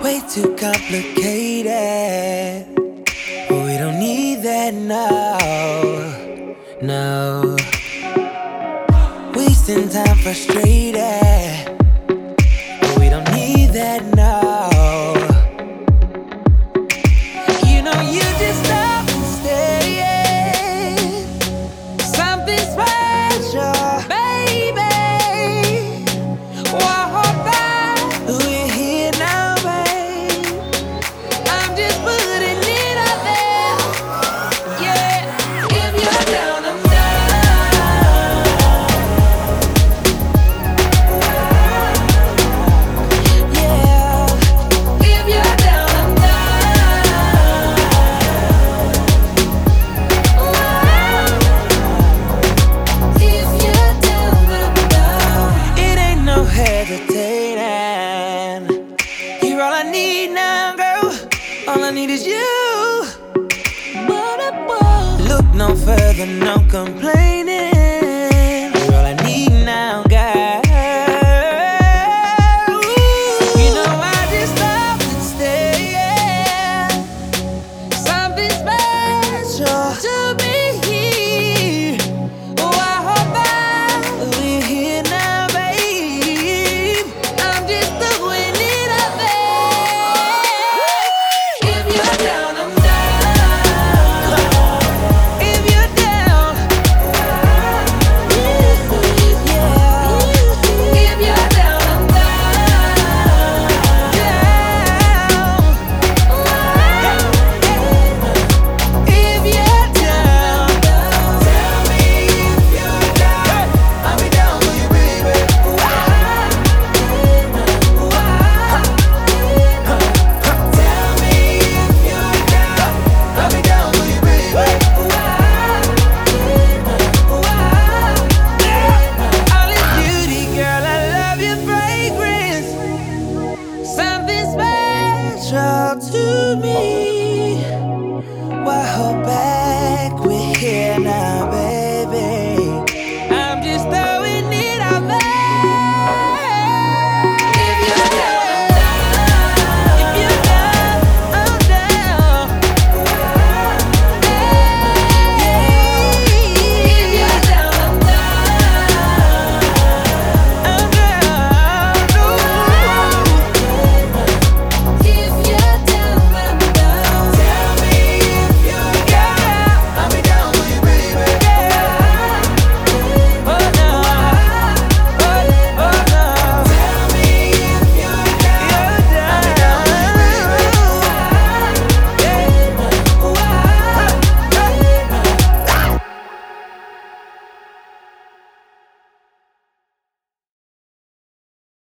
way too complicated. But we don't need that now, no. Wasting time frustrated, but we don't need that now. You know you just stop and stay. Something special, baby. Whoa, we're here now, babe. I'm just putting it out there. Yeah, if you're down, I'm down. Yeah, if you're down, I'm down. If you're down, I'm down. It ain't no hesitating. You're all I need now, girl. All I need is you. Look no further, no complaining.